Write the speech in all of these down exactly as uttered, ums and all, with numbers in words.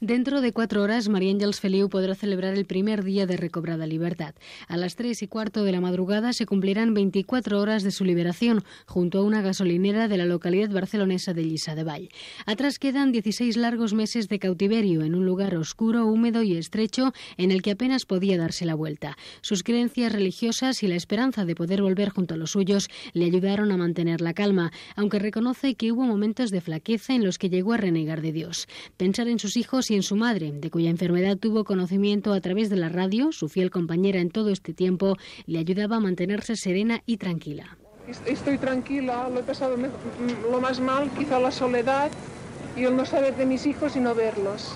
Dentro de cuatro horas, María Àngels Feliu podrá celebrar el primer día de recobrada libertad. A las tres y cuarto de la madrugada se cumplirán veinticuatro horas de su liberación, junto a una gasolinera de la localidad barcelonesa de Lliçà de Vall. Atrás quedan dieciséis largos meses de cautiverio, en un lugar oscuro, húmedo y estrecho, en el que apenas podía darse la vuelta. Sus creencias religiosas y la esperanza de poder volver junto a los suyos le ayudaron a mantener la calma, aunque reconoce que hubo momentos de flaqueza en los que llegó a renegar de Dios. Pensar en sus hijos y en su madre, de cuya enfermedad tuvo conocimiento a través de la radio, su fiel compañera en todo este tiempo, le ayudaba a mantenerse serena y tranquila. Estoy tranquila, lo he pasado lo más mal, quizá la soledad y el no saber de mis hijos y no verlos.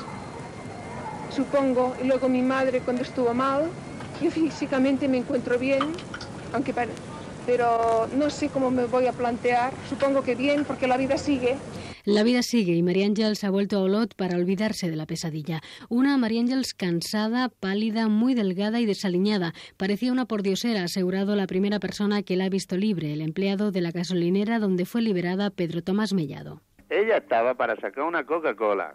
Supongo, y luego mi madre cuando estuvo mal, yo físicamente me encuentro bien, aunque pare... pero no sé cómo me voy a plantear, supongo que bien, porque la vida sigue. La vida sigue y María Àngels ha vuelto a Olot para olvidarse de la pesadilla. Una María Àngels cansada, pálida, muy delgada y desaliñada. Parecía una pordiosera, ha asegurado la primera persona que la ha visto libre, el empleado de la gasolinera donde fue liberada, Pedro Tomás Mellado. Ella estaba para sacar una Coca-Cola.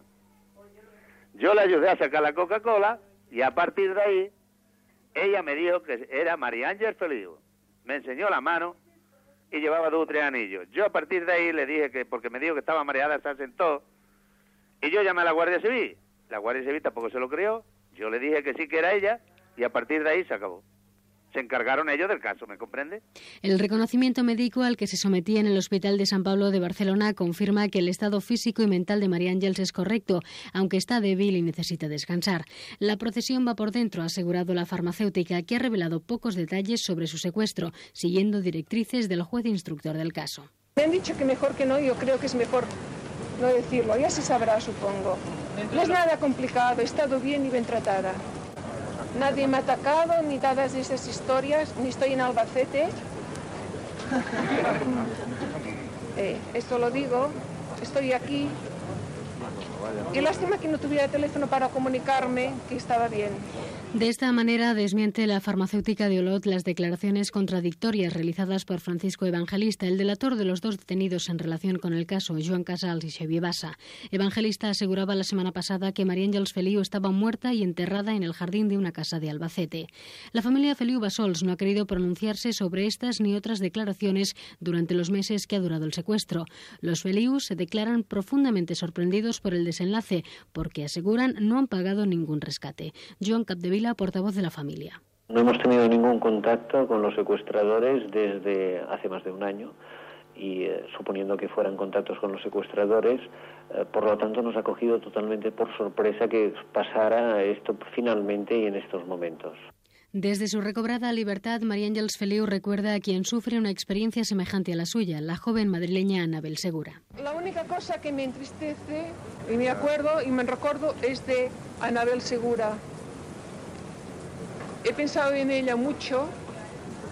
Yo le ayudé a sacar la Coca-Cola y a partir de ahí ella me dijo que era María Àngels Feliu. Me enseñó la mano y llevaba dos o tres anillos. Yo a partir de ahí le dije que, porque me dijo que estaba mareada, se asentó, y yo llamé a la Guardia Civil. La Guardia Civil tampoco se lo creyó, yo le dije que sí que era ella, y a partir de ahí se acabó. Se encargaron ellos del caso, ¿me comprende? El reconocimiento médico al que se sometía en el Hospital de San Pablo de Barcelona confirma que el estado físico y mental de María Àngels es correcto, aunque está débil y necesita descansar. La procesión va por dentro, ha asegurado la farmacéutica, que ha revelado pocos detalles sobre su secuestro, siguiendo directrices del juez instructor del caso. Me han dicho que mejor que no, yo creo que es mejor no decirlo, ya se sabrá, supongo. No es nada complicado, he estado bien y bien tratada. Nadie me ha atacado, ni todas esas historias, ni estoy en Albacete. eh, esto lo digo, estoy aquí. Y lástima que no tuviera teléfono para comunicarme, que estaba bien. De esta manera desmiente la farmacéutica de Olot las declaraciones contradictorias realizadas por Francisco Evangelista, el delator de los dos detenidos en relación con el caso, Joan Casals y Xavier Bassa. Evangelista aseguraba la semana pasada que María Àngels Feliu estaba muerta y enterrada en el jardín de una casa de Albacete. La familia Feliu Bassols no ha querido pronunciarse sobre estas ni otras declaraciones durante los meses que ha durado el secuestro. Los Feliu se declaran profundamente sorprendidos por el desenlace, porque aseguran no han pagado ningún rescate. Joan Capdevila, portavoz de la familia. No hemos tenido ningún contacto con los secuestradores desde hace más de un año y eh, suponiendo que fueran contactos con los secuestradores, eh, por lo tanto nos ha cogido totalmente por sorpresa que pasara esto finalmente y en estos momentos. Desde su recobrada libertad, María Àngels Feliu recuerda a quien sufre una experiencia semejante a la suya, la joven madrileña Anabel Segura. La única cosa que me entristece, y me acuerdo y me recuerdo, es de Anabel Segura. He pensado en ella mucho